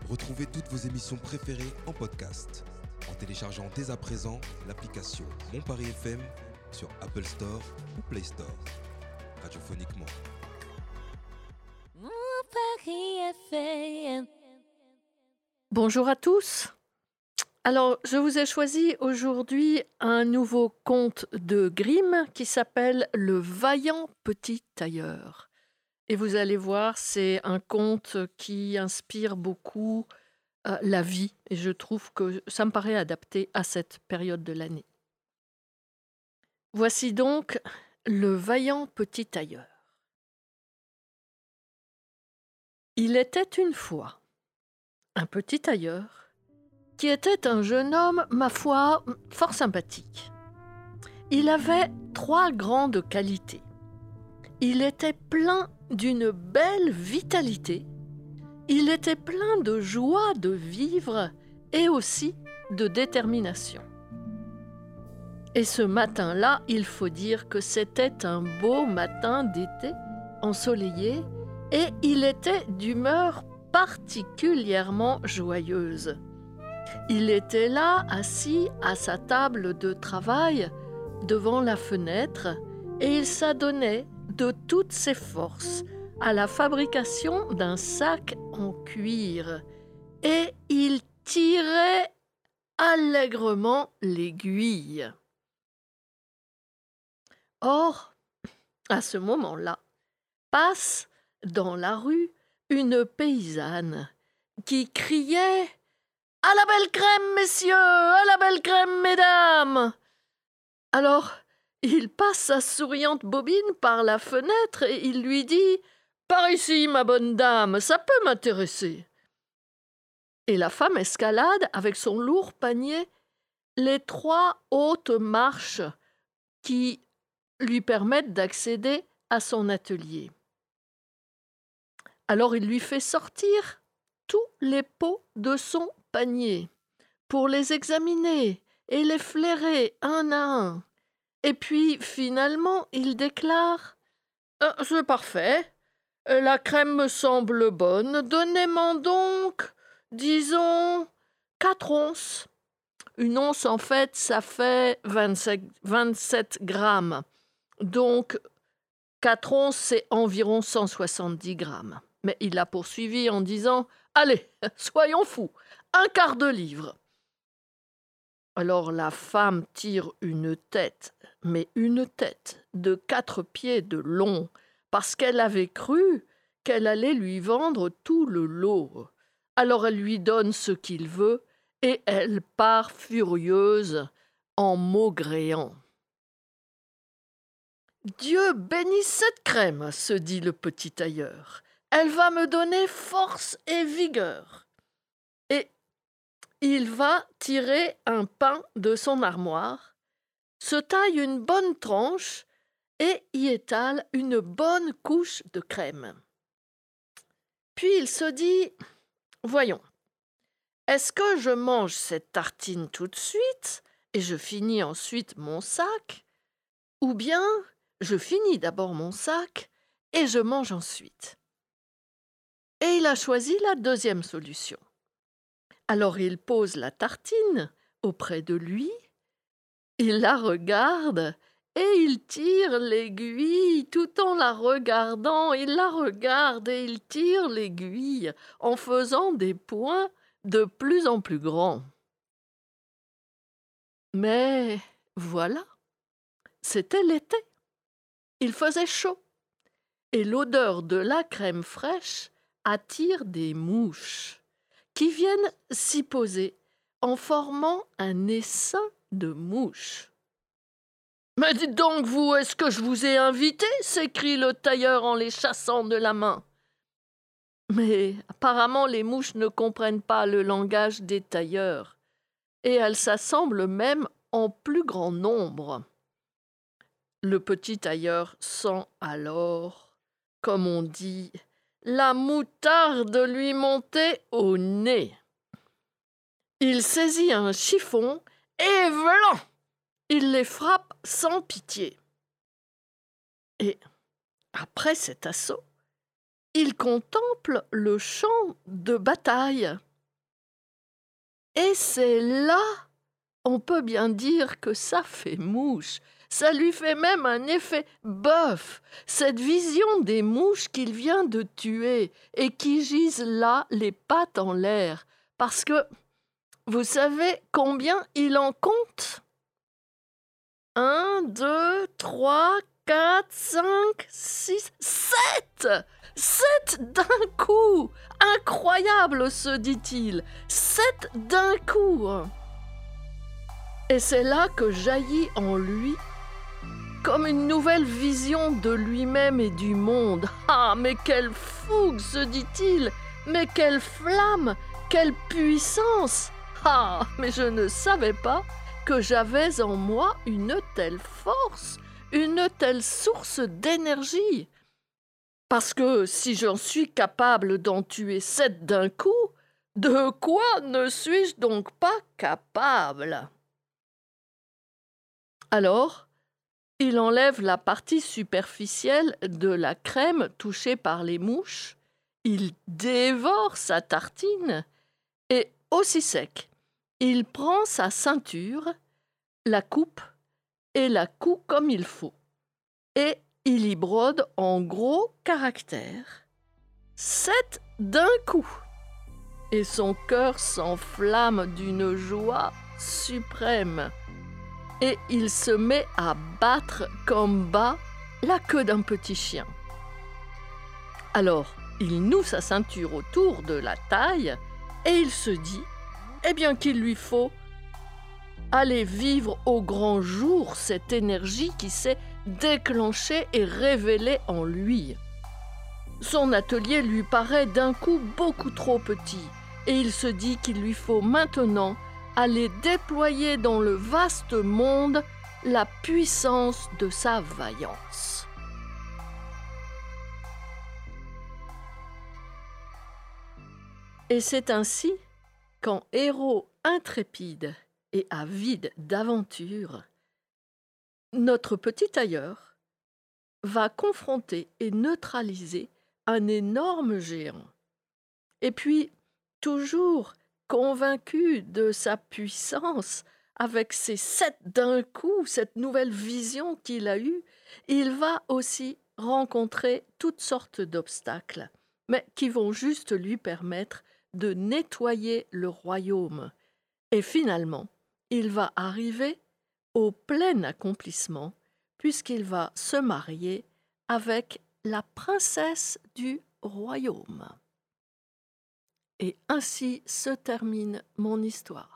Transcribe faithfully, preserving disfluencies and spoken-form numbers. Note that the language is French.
Retrouvez toutes vos émissions préférées en podcast en téléchargeant dès à présent l'application Mon Paris F M sur Apple Store ou Play Store. Radiophoniquement. Mon Paris F M. Bonjour à tous. Alors, je vous ai choisi aujourd'hui un nouveau conte de Grimm qui s'appelle Le Vaillant Petit Tailleur. Et vous allez voir, c'est un conte qui inspire beaucoup euh, la vie. Et je trouve que ça me paraît adapté à cette période de l'année. Voici donc Le Vaillant Petit Tailleur. Il était une fois un petit tailleur qui était un jeune homme, ma foi, fort sympathique. Il avait trois grandes qualités. Il était plein d'une belle vitalité, il était plein de joie de vivre et aussi de détermination. Et ce matin-là, il faut dire que c'était un beau matin d'été ensoleillé et il était d'humeur particulièrement joyeuse. Il était là, assis à sa table de travail, devant la fenêtre, et il s'adonnait de toutes ses forces à la fabrication d'un sac en cuir, et il tirait allègrement l'aiguille. Or, à ce moment-là, passe dans la rue une paysanne qui criait « À la belle crème, messieurs! À la belle crème, mesdames !» Alors, il passe sa souriante bobine par la fenêtre et il lui dit « Par ici, ma bonne dame, ça peut m'intéresser. » Et la femme escalade avec son lourd panier les trois hautes marches qui lui permettent d'accéder à son atelier. Alors il lui fait sortir tous les pots de son panier pour les examiner et les flairer un à un. Et puis, finalement, il déclare euh, « C'est parfait, la crème me semble bonne, donnez-m'en donc, disons, quatre onces. » Une once, en fait, ça fait vingt-sept, vingt-sept grammes. Donc, quatre onces, c'est environ cent soixante-dix grammes. Mais il a poursuivi en disant « Allez, soyons fous, un quart de livre. » Alors la femme tire une tête, mais une tête de quatre pieds de long, parce qu'elle avait cru qu'elle allait lui vendre tout le lot. Alors elle lui donne ce qu'il veut, et elle part furieuse en maugréant. « Dieu bénisse cette crème, se dit le petit tailleur. Elle va me donner force et vigueur. » Et il va tirer un pain de son armoire, se taille une bonne tranche et y étale une bonne couche de crème. Puis il se dit « Voyons, est-ce que je mange cette tartine tout de suite et je finis ensuite mon sac, ou bien je finis d'abord mon sac et je mange ensuite ?» Et il a choisi la deuxième solution. Alors il pose la tartine auprès de lui, il la regarde et il tire l'aiguille tout en la regardant. Il la regarde et il tire l'aiguille en faisant des points de plus en plus grands. Mais voilà, c'était l'été. Il faisait chaud et l'odeur de la crème fraîche attire des mouches qui viennent s'y poser en formant un essaim de mouches. « Mais dites donc, vous, est-ce que je vous ai invité ?» s'écrie le tailleur en les chassant de la main. Mais apparemment, les mouches ne comprennent pas le langage des tailleurs, et elles s'assemblent même en plus grand nombre. Le petit tailleur sent alors, comme on dit, la moutarde lui monter au nez. Il saisit un chiffon et vlan, il les frappe sans pitié. Et après cet assaut, il contemple le champ de bataille Et c'est là, on peut bien dire que ça fait mouche. Ça lui fait même un effet bœuf, cette vision des mouches qu'il vient de tuer et qui gisent là les pattes en l'air. Parce que, vous savez combien il en compte ? Un, deux, trois, quatre, cinq, six, sept ! Sept d'un coup ! Incroyable, se dit-il. Sept d'un coup ! Et c'est là que jaillit en lui comme une nouvelle vision de lui-même et du monde. Ah, mais quelle fougue, se dit-il, mais quelle flamme, quelle puissance. Ah, mais je ne savais pas que j'avais en moi une telle force, une telle source d'énergie. Parce que si j'en suis capable d'en tuer sept d'un coup, de quoi ne suis-je donc pas capable ? Alors, il enlève la partie superficielle de la crème touchée par les mouches, il dévore sa tartine et, aussi sec, il prend sa ceinture, la coupe et la coud comme il faut. Et il y brode en gros caractères « sept d'un coup ». Et son cœur s'enflamme d'une joie suprême. Et il se met à battre comme bat la queue d'un petit chien. Alors, il noue sa ceinture autour de la taille et il se dit eh bien qu'il lui faut aller vivre au grand jour cette énergie qui s'est déclenchée et révélée en lui. Son atelier lui paraît d'un coup beaucoup trop petit et il se dit qu'il lui faut maintenant aller déployer dans le vaste monde la puissance de sa vaillance. Et c'est ainsi qu'en héros intrépide et avide d'aventure, notre petit tailleur va confronter et neutraliser un énorme géant. Et puis, toujours convaincu de sa puissance, avec ces sept d'un coup, cette nouvelle vision qu'il a eue, il va aussi rencontrer toutes sortes d'obstacles, mais qui vont juste lui permettre de nettoyer le royaume. Et finalement, il va arriver au plein accomplissement, puisqu'il va se marier avec la princesse du royaume. Et ainsi se termine mon histoire.